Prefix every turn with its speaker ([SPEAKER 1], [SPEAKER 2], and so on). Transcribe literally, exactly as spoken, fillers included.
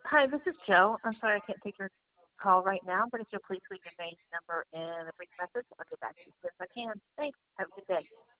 [SPEAKER 1] Hi, this is Joe. I'm sorry I can't take your call right now, but if you'll please leave your name, number, and a brief message, I'll get back to you as soon as I can. Thanks. Have a good day.